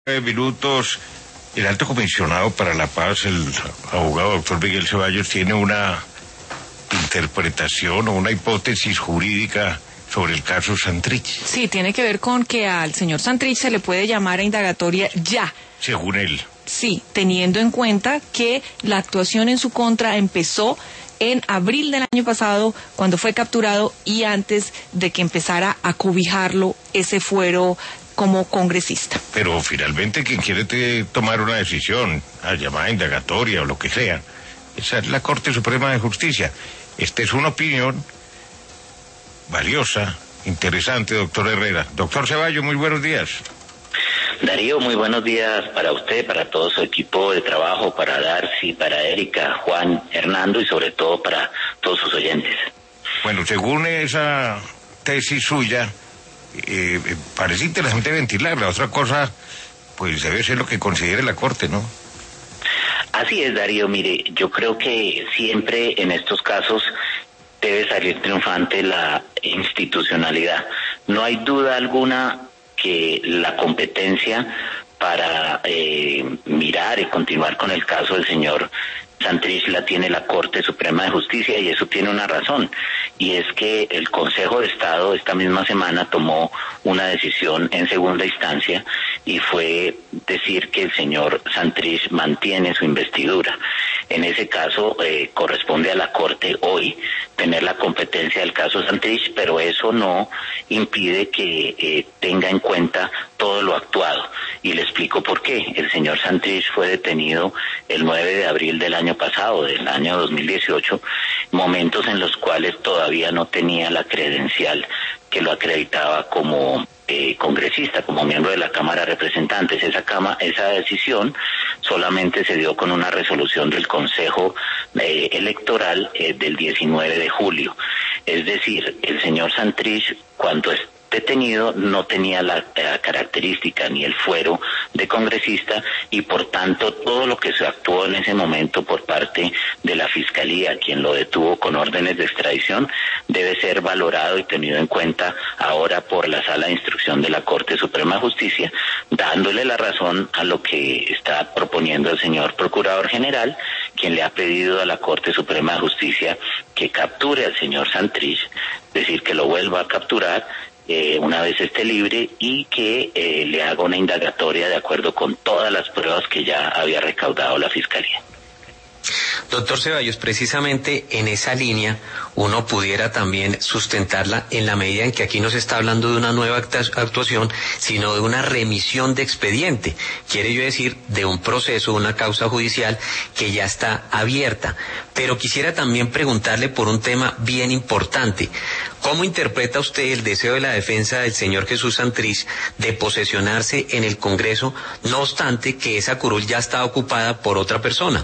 Minutos. El alto comisionado para la paz, el abogado doctor Miguel Ceballos, tiene una interpretación o una hipótesis jurídica sobre el caso Santrich. Sí, tiene que ver con que al señor Santrich se le puede llamar a indagatoria ya. Según él. Sí, teniendo en cuenta que la actuación en su contra empezó en abril del año pasado, cuando fue capturado, y antes de que empezara a cobijarlo ese fuero como congresista. Pero finalmente quien quiere tomar una decisión, a llamada indagatoria o lo que sea, esa es la Corte Suprema de Justicia. Esta es una opinión valiosa, interesante, doctor Herrera. Doctor Ceballos, muy buenos días. Darío, muy buenos días para usted, para todo su equipo de trabajo, para Darcy, para Erika, Juan, Hernando y sobre todo para todos sus oyentes. Bueno, según esa tesis suya, parece interesante ventilarla. Otra cosa, pues debe ser lo que considere la Corte, ¿no? Así es, Darío. Mire, yo creo que siempre en estos casos debe salir triunfante la institucionalidad. No hay duda alguna que la competencia para mirar y continuar con el caso del señor Santrich la tiene la Corte Suprema de Justicia, y eso tiene una razón, y es que el Consejo de Estado esta misma semana tomó una decisión en segunda instancia y fue decir que el señor Santrich mantiene su investidura. En ese caso corresponde a la Corte hoy tener la competencia del caso Santrich, pero eso no impide que tenga en cuenta todo lo actuado. Y le explico por qué. El señor Santrich fue detenido el 9 de abril del año pasado, del año 2018, momentos en los cuales todavía no tenía la credencial que lo acreditaba como congresista, como miembro de la Cámara de Representantes. Esa decisión solamente se dio con una resolución del Consejo Electoral del 19 de julio. Es decir, el señor Santrich, cuando detenido, no tenía la característica ni el fuero de congresista, y por tanto todo lo que se actuó en ese momento por parte de la Fiscalía, quien lo detuvo con órdenes de extradición, debe ser valorado y tenido en cuenta ahora por la Sala de Instrucción de la Corte Suprema de Justicia, dándole la razón a lo que está proponiendo el señor Procurador General, quien le ha pedido a la Corte Suprema de Justicia que capture al señor Santrich, es decir, que lo vuelva a capturar una vez esté libre, y que le haga una indagatoria de acuerdo con todas las pruebas que ya había recaudado la Fiscalía. Doctor Ceballos, precisamente en esa línea uno pudiera también sustentarla en la medida en que aquí no se está hablando de una nueva actuación, sino de una remisión de expediente. Quiere yo decir, de un proceso, una causa judicial que ya está abierta. Pero quisiera también preguntarle por un tema bien importante. ¿Cómo interpreta usted el deseo de la defensa del señor Jesús Santrich de posesionarse en el Congreso, no obstante que esa curul ya está ocupada por otra persona?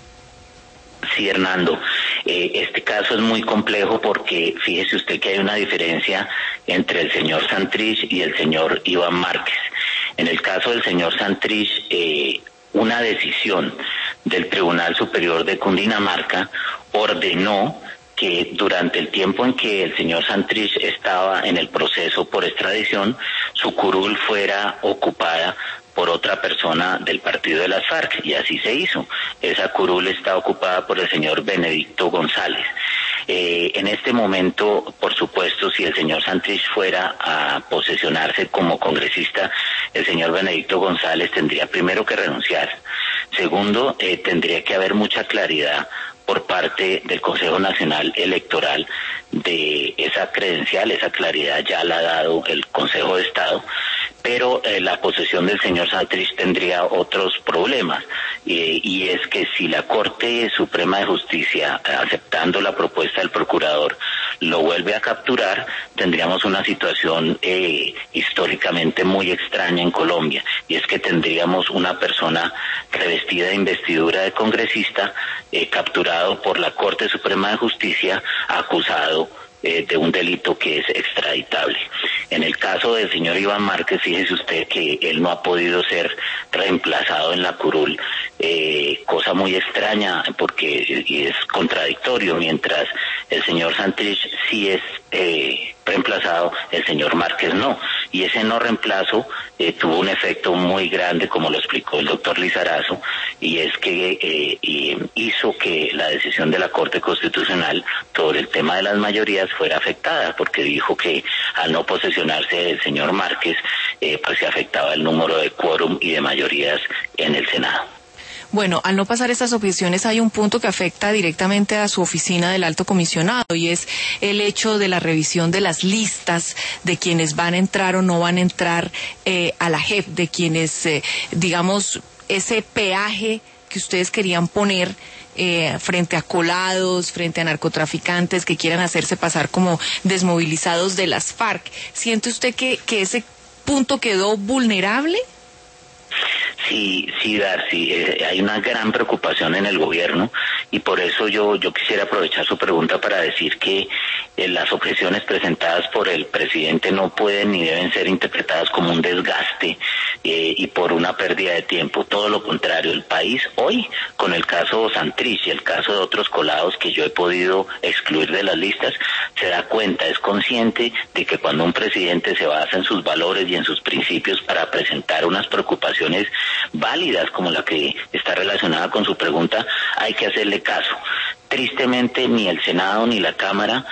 Sí, Hernando, este caso es muy complejo porque fíjese usted que hay una diferencia entre el señor Santrich y el señor Iván Márquez. En el caso del señor Santrich, una decisión del Tribunal Superior de Cundinamarca ordenó que durante el tiempo en que el señor Santrich estaba en el proceso por extradición, su curul fuera ocupada por otra persona del partido de las FARC, y así se hizo. Esa curul está ocupada por el señor Benedicto González. En este momento, por supuesto, si el señor Santrich fuera a posesionarse como congresista, el señor Benedicto González tendría primero que renunciar. Segundo, tendría que haber mucha claridad por parte del Consejo Nacional Electoral de esa credencial. Esa claridad ya la ha dado el Consejo de Estado, pero la posesión del señor Santrich tendría otros problemas, y es que si la Corte Suprema de Justicia, aceptando la propuesta del procurador, lo vuelve a capturar, tendríamos una situación históricamente muy extraña en Colombia, y es que tendríamos una persona revestida de investidura de congresista, capturado por la Corte Suprema de Justicia, acusado de un delito que es extraditable. En el caso del señor Iván Márquez, fíjese usted que él no ha podido ser reemplazado en la curul, cosa muy extraña porque es contradictorio. Mientras el señor Santrich sí es reemplazado, el señor Márquez no. y ese no reemplazo tuvo un efecto muy grande, como lo explicó el doctor Lizarazo, y es que hizo que la decisión de la Corte Constitucional sobre el tema de las mayorías fuera afectada, porque dijo que al no posesionarse el señor Márquez, pues se afectaba el número de quórum y de mayorías en el Senado. Bueno, al no pasar estas objeciones hay un punto que afecta directamente a su oficina del Alto Comisionado y es el hecho de la revisión de las listas de quienes van a entrar o no van a entrar a la JEP, de quienes, digamos, ese peaje que ustedes querían poner frente a colados, frente a narcotraficantes que quieran hacerse pasar como desmovilizados de las FARC. ¿Siente usted que ese punto quedó vulnerable? Sí, Darcy, hay una gran preocupación en el gobierno y por eso yo quisiera aprovechar su pregunta para decir que las objeciones presentadas por el presidente no pueden ni deben ser interpretadas como un desgaste y por una pérdida de tiempo. Todo lo contrario, el país hoy, con el caso Santrich y el caso de otros colados que yo he podido excluir de las listas, se da cuenta, es consciente de que cuando un presidente se basa en sus valores y en sus principios para presentar unas preocupaciones válidas como la que está relacionada con su pregunta, hay que hacerle caso. Tristemente ni el Senado ni la Cámara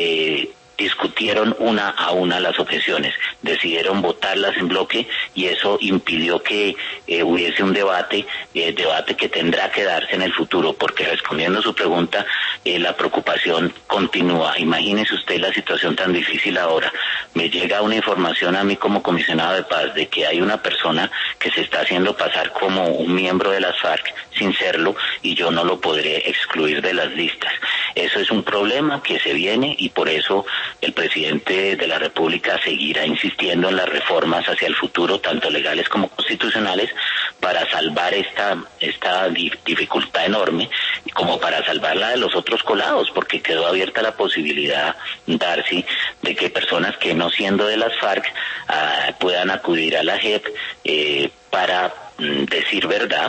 discutieron una a una las objeciones, decidieron votarlas en bloque y eso impidió que hubiese un debate que tendrá que darse en el futuro, porque respondiendo a su pregunta, la preocupación continúa. Imagínese usted la situación tan difícil ahora. Me llega una información a mí como comisionado de paz de que hay una persona que se está haciendo pasar como un miembro de las FARC sin serlo y yo no lo podré excluir de las listas. Eso es un problema que se viene y por eso el presidente de la República seguirá insistiendo en las reformas hacia el futuro, tanto legales como constitucionales, para salvar esta dificultad enorme, como para salvarla de los otros colados, porque quedó abierta la posibilidad, Darcy, de que personas que no siendo de las FARC puedan acudir a la JEP para decir verdad,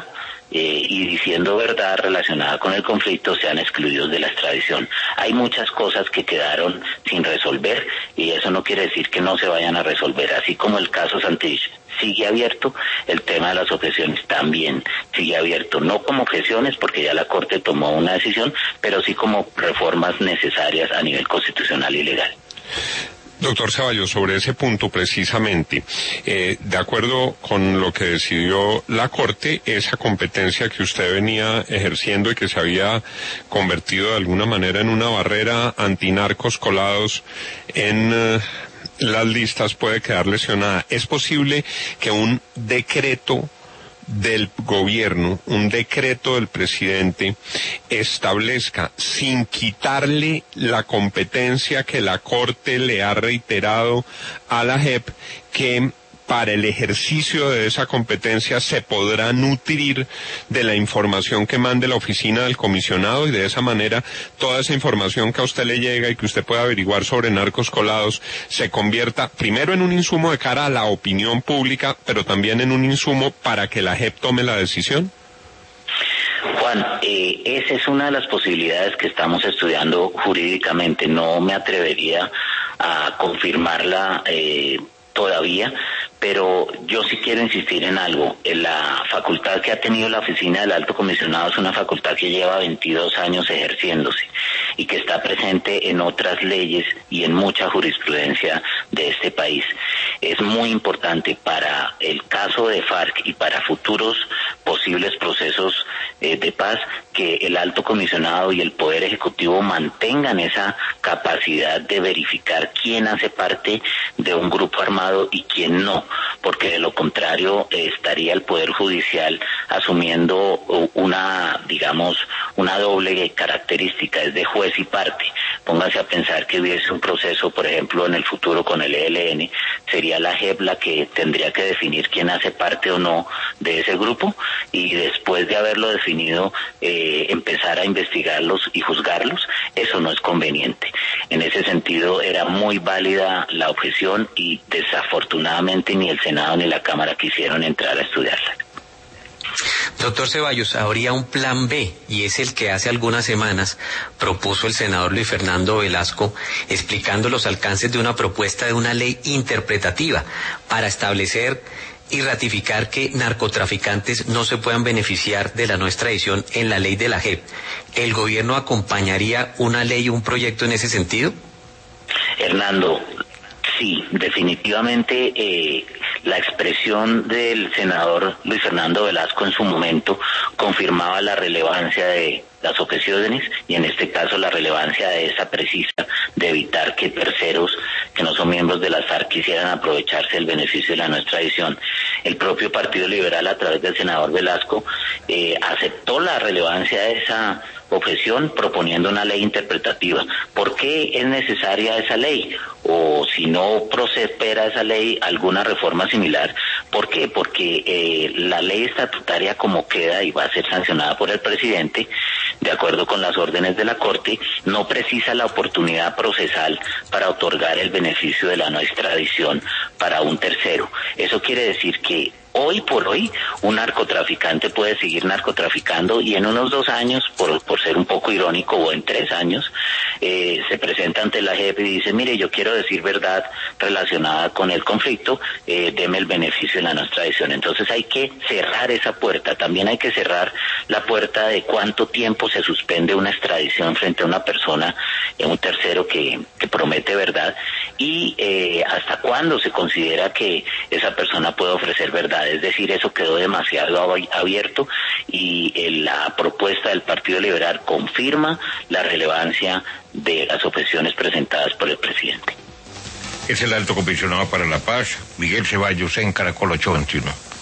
y diciendo verdad relacionada con el conflicto sean excluidos de la extradición. Hay muchas cosas que quedaron sin resolver y eso no quiere decir que no se vayan a resolver, así como el caso Santrich sigue abierto, el tema de las objeciones también sigue abierto, no como objeciones porque ya la Corte tomó una decisión, pero sí como reformas necesarias a nivel constitucional y legal. Doctor Ceballos, sobre ese punto precisamente, de acuerdo con lo que decidió la Corte, esa competencia que usted venía ejerciendo y que se había convertido de alguna manera en una barrera antinarcos colados en las listas puede quedar lesionada. ¿Es posible que un decreto del gobierno, un decreto del presidente, establezca, sin quitarle la competencia que la Corte le ha reiterado a la JEP, que para el ejercicio de esa competencia se podrá nutrir de la información que mande la oficina del comisionado y de esa manera toda esa información que a usted le llega y que usted pueda averiguar sobre narcos colados se convierta primero en un insumo de cara a la opinión pública, pero también en un insumo para que la JEP tome la decisión? Juan, esa es una de las posibilidades que estamos estudiando jurídicamente. No me atrevería a confirmarla todavía, pero yo sí quiero insistir en algo. La facultad que ha tenido la oficina del Alto Comisionado es una facultad que lleva 22 años ejerciéndose y que está presente en otras leyes y en mucha jurisprudencia de este país. Es muy importante para el caso de FARC y para futuros posibles procesos de paz que el Alto Comisionado y el Poder Ejecutivo mantengan esa capacidad de verificar quién hace parte de un grupo armado y quién no, porque de lo contrario estaría el Poder Judicial asumiendo una doble característica, es de juez y parte. Póngase a pensar que hubiese un proceso, por ejemplo, en el futuro con el ELN, sería la JEP la que tendría que definir quién hace parte o no de ese grupo y después de haberlo definido empezar a investigarlos y juzgarlos. Eso no es conveniente. En ese sentido era muy válida la objeción y desafortunadamente ni el Senado ni la Cámara quisieron entrar a estudiarla. Doctor Ceballos, habría un plan B, y es el que hace algunas semanas propuso el senador Luis Fernando Velasco, explicando los alcances de una propuesta de una ley interpretativa para establecer y ratificar que narcotraficantes no se puedan beneficiar de la no extradición en la ley de la JEP. ¿El gobierno acompañaría una ley o un proyecto en ese sentido? Hernando, sí, definitivamente la expresión del senador Luis Fernando Velasco en su momento confirmaba la relevancia de las objeciones y en este caso la relevancia de esa precisa de evitar que terceros que no son miembros de las FARC quisieran aprovecharse del beneficio de la no extradición. El propio Partido Liberal a través del senador Velasco aceptó la relevancia de esa objeción proponiendo una ley interpretativa. ¿Por qué es necesaria esa ley? O si no prospera esa ley, alguna reforma similar. ¿Por qué? Porque la ley estatutaria como queda y va a ser sancionada por el presidente, de acuerdo con las órdenes de la Corte, no precisa la oportunidad procesal para otorgar el beneficio de la no extradición para un tercero. Eso quiere decir que hoy por hoy un narcotraficante puede seguir narcotraficando y en unos 2 años, por ser un poco irónico, o en 3 años, se presenta ante la JEP y dice, mire, yo quiero decir verdad relacionada con el conflicto, deme el beneficio de la no extradición. Entonces hay que cerrar esa puerta. También hay que cerrar la puerta de cuánto tiempo se suspende una extradición frente a una persona, un tercero que promete verdad, y hasta cuándo se considera que esa persona puede ofrecer verdad. Es decir, eso quedó demasiado abierto y la propuesta del Partido Liberal confirma la relevancia de las objeciones presentadas por el presidente. Es el alto comisionado para la paz, Miguel Ceballos, en Caracol 821.